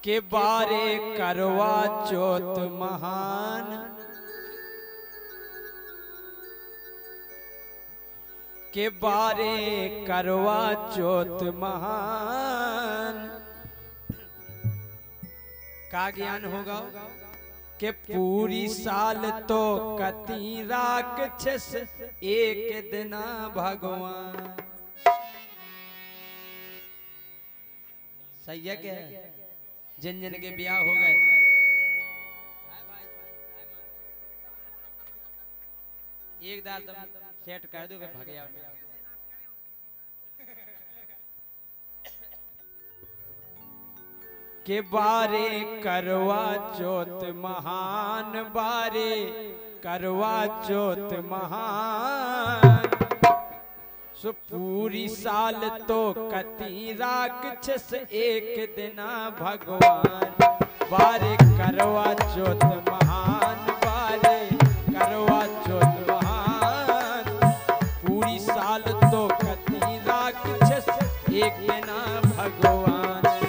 के बारे करवा चौथ महान, के बारे करवा चौथ महान। का ज्ञान होगा कि पूरी साल तो कती राक्षस एक दिना भगवान। सही है क्या? जिन जिन के ब्याह हो गए एक दाल तुम सेट कर दो, भाग जाओ। के बारे करवा चौथ महान, बारे करवा चौथ महान। सो पूरी साल तो कती राक्षस एक दिना भगवान। बारे करवा चौथ महान, बारे करवा चौथ महान। पूरी साल तो कती राक्षस एक दिना भगवान।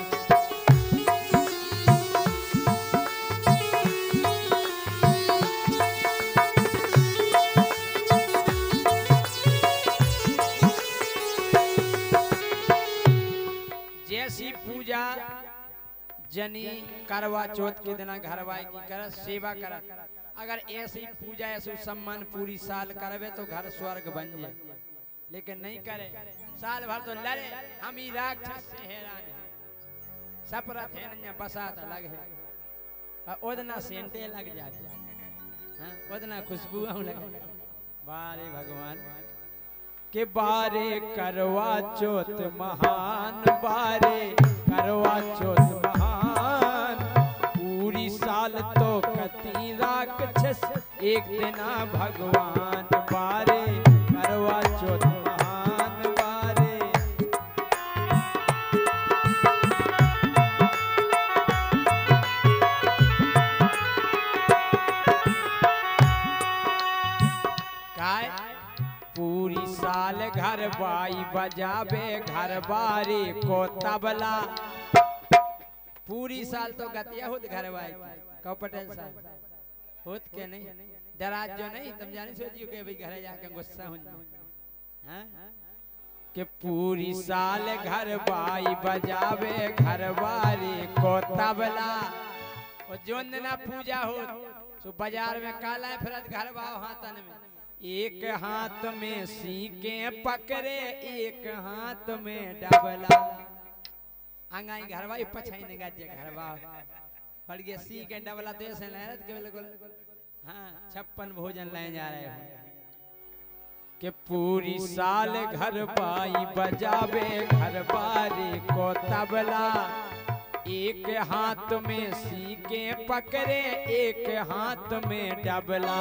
पूजा जनी करवा चौथ के दिन घरवाई की कर सेवा कर। अगर ऐसी पूजा ऐसे सम्मान पूरी साल करवे तो घर स्वर्ग बन जाए, लेकिन नहीं करे साल भर तो लड़े हम ही राक्षस से हैरान है। सपरत है न बसात अलग है, ओदना सेंटे लग जाते, ओदना खुशबू लगे। बारे भगवान के बारे करवा चौथ महान, बारे करवा चौथ महान। पूरी साल तो कती राक्षस एक दिना भगवान। बारे करवा चौथ महान, बारे काय पूरी साल घर बाई बजावे घर बारी को तबला। पूरी साल तो गतिया होत घर बाई कहो पटेल साहब होत के नहीं दराज जो नहीं तुम जाने सोचियो के भाई घर जाके गुस्सा हो जाए कि पूरी साल घर बाई बजावे घर बारी को तबला। और जोन ना पूजा हो तो बाजार में काला फिरत घर बाव हाथन में, एक हाथ में सीके पकड़े एक हाथ में डबला। अंगाई घरवा पछाई ने गाजे घरवा पड़ गया सीके डबला तो ऐसे लहरत के बिल्कुल। हाँ 56 भोजन ले जा रहे हो कि पूरी साल घर बाई बजावे घर बारी को तबला। एक हाथ में सीके पकड़े एक हाथ में डबला।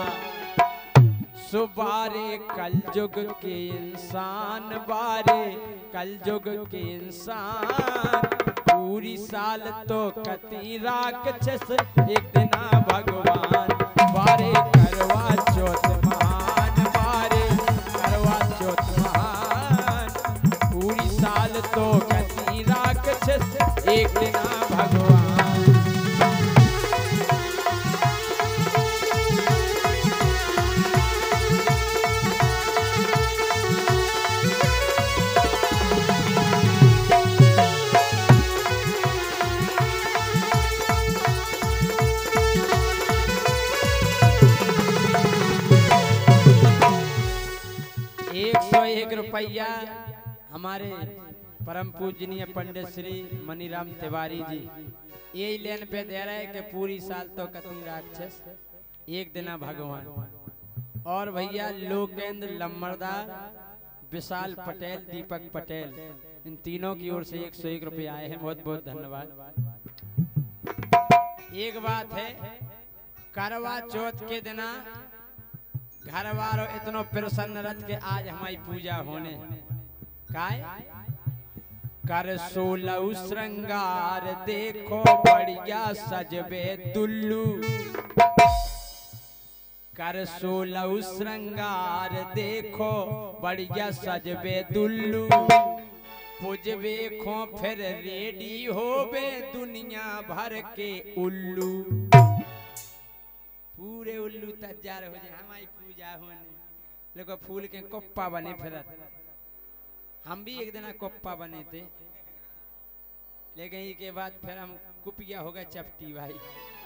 सुबारे कलयुग के इंसान, बारे कलयुग के इंसान। पूरी साल तो कती राक्षस एक दिना भगवान। बारे करवा चौथ महान, बारे करवा चौथ महान। पूरी साल तो कती राक्षस एक दिना भगवान। रुपया हमारे परम पूजनीय पंडित श्री मनीराम तिवारी जी यही लेन पे दे रहे कि पूरी साल तो कती राक्षस एक दिना भगवान। और भैया लोकेंद्र लम्बरदार, विशाल पटेल, दीपक पटेल, इन तीनों की ओर से 101 रुपये आए हैं। बहुत बहुत धन्यवाद। एक बात है करवा चौथ के दिना घर वालों इतनो प्रसन्न रथ के आज हमारी पूजा होने काय कर 16 श्रृंगार देखो बढ़िया सजबे दुल्लू। कर 16 श्रृंगार देखो बढ़िया सजबे दुल्लू। पुजबे खो फिर रेडी होबे दुनिया भर के उल्लू। पूरे उल्लू तैयार हो जाए हमारी पूजा होने, लेकिन फूल के कोप्पा बने फिर। हम भी एक दिन कोप्पा बने थे, लेकिन इसके बाद फिर हम कुपिया हो गए चपटी भाई।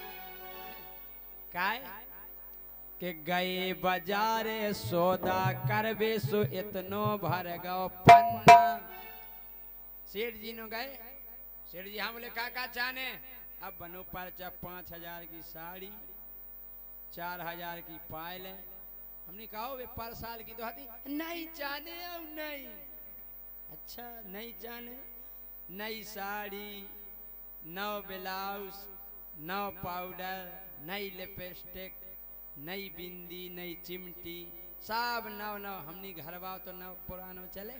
काय के गए बाजारे सौदा करबे सो इतनो भर गो पन्ना। सेठ जी ने गए, सेठ जी हम बोले का चाहने? अब बनो परचा 5000 की साड़ी, 4000 की पायल है। हमने कहा वे पर साल की तो आती नहीं जाने अब नहीं। अच्छा नहीं जाने, नई साड़ी, नौ ब्लाउज, नौ पाउडर, नई लिपस्टिक, नई बिंदी, नई चिमटी, सब नव नव। हमने घरवा तो नव पुरानो चले।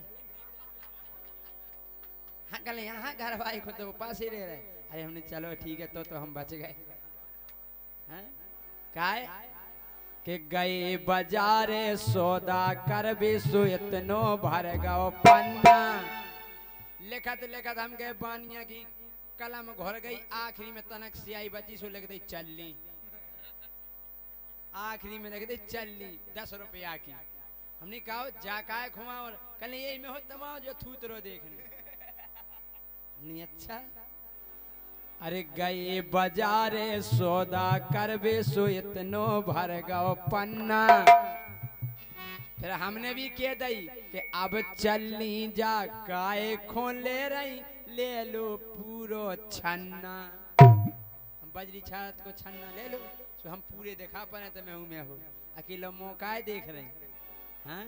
हाँ कल यहाँ घरवाई खुद तो पास ही रह रहे। अरे हमने चलो ठीक है तो हम बच गए। हैं काय के गए बाजारे सौदा करबे सो इतनो भर गो पन्ना। लिखत लिखत हम गए बानिया की कलम घोर गई, आखिरी में तनक सियाई बची सो लिख दी चलनी। आखिरी में लिख दी चलनी 10 रुपया की। हमने कहा जाकाय खुमा और कल यही में हो तमाम जो थूतरो देखने। हमने अच्छा अरे गए बाजारे सौदा करबे सो इतनो भर गो पन्ना। फिर हमने भी कह दई कि अब चलनी जा काय खो ले रही, ले लो पूरो छन्ना। हम बजरी छात को छन्ना ले लो तो हम पूरे दिखा पाए तो मैं हूँ अकेला मौका देख रहे हैं।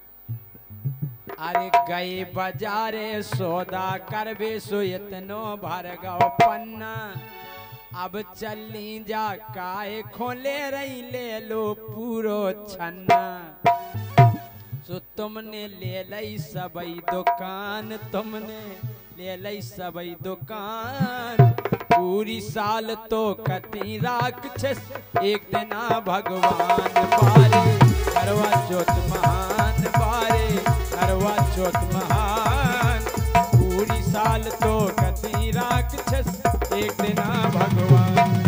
अरे गए बाजारे सौदा करबे सो इतनो भर गो पन्ना। अब चलनी जा काय खो ले रही, ले लो पूरो छन्ना। सो तुमने ले लई सबई दुकान, तुमने ले लई सबई दुकान। पूरी साल तो कती राक्षस एक दिना भगवान बारे। करवा चौथ महान बारे, करवा चौथ महान। पूरी साल तो कती राक्षस एक दिना भगवान।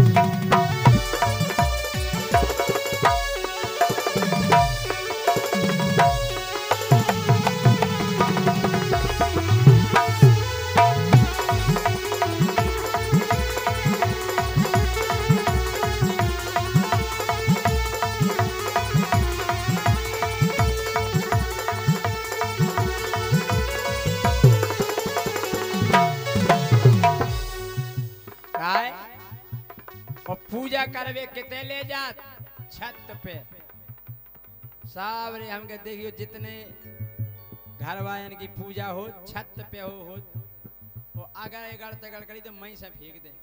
पूजा करवे कितने ले जात छत पे सावरे। हम कहते देखियो जितने घर वायन की पूजा हो छत पे हो वो अगर एगड़ तगड़ करी तो मई से फेंक दे।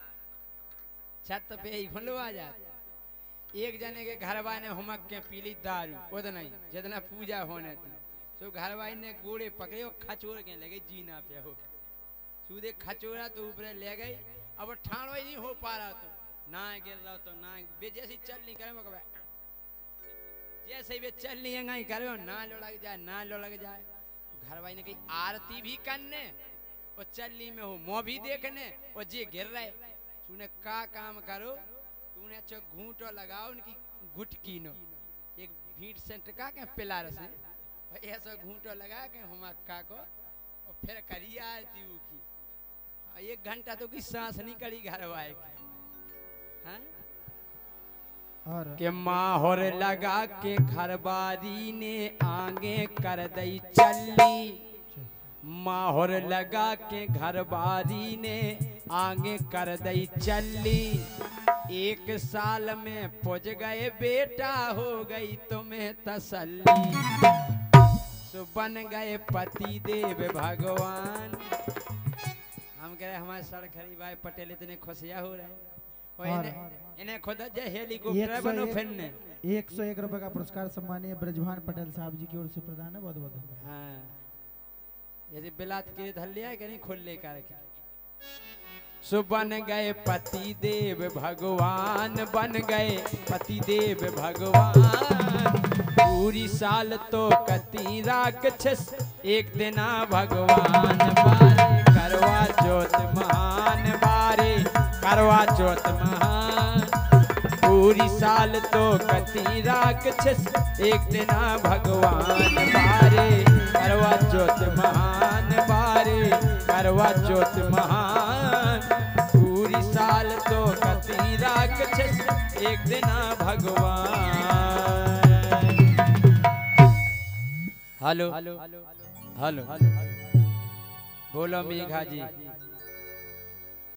छत पे ही खुलवा जात। एक जने के घर वाय ने हुमक के पीली दारू वो तो नहीं जितना पूजा होने थी। तो घर वाय ने गोड़े पकड़े और खचोर के लगे जीना पे हो सूदे खचोरा तो ऊपर ले गई। अब ठाणो ही नहीं हो पा रहा तो ना गिर रहा तो ना जैसी चल नहीं करे जैसे वे चल नहीं करे ना लुढ़क जाए ना लुढ़क जाए। घर वाई ने कही आरती भी करने और चलनी में हो मुँह भी देखने और जे गिर रहे तूने का काम करो। तूने अच्छा घूंटो लगाओ उनकी घुटकी नो एक भीट सेंटर का के पिलार से ऐसा घूंटो लगा के हुमक्का को और फिर करी आरती की। 1 घंटा तो की सांस नहीं करी घर वाए की। और के माहौर लगा के घरबारी ने आगे कर दई चली। माहौर लगा के घरबारी ने आगे कर दई चली। 1 साल में पुज गए बेटा हो गई तुम्हें तसल्ली। तो बन गए पति देव भगवान। हम कह रहे हमारे सड़खरी भाई पटेल इतने खुशियाँ हो रहे इन्हें खुद हेलीकॉप्टर बनो फिरने। 101 रुपए का पुरस्कार सम्मानीय ब्रजभान पटेल साहब जी की ओर से प्रदान है। बहुत बहुत धन्यवाद। हाँ जैसे बिलात के धर लिया है कि नहीं खुल लेकर के। सो बन गए पति देव भगवान, बन गए पति देव भगवान। पूरी साल तो कती राक्षस एक दिना भगवान बारे करवा चौथ महान बारे करवा चौथ महान पूरी साल तो कती राक्षस एक दिना भगवान बारे करवा चौथ महान बारे करवा चौथ महान पूरी साल तो कती राक्षस एक दिना भगवान। हेलो हेलो बोलो मेघा जी।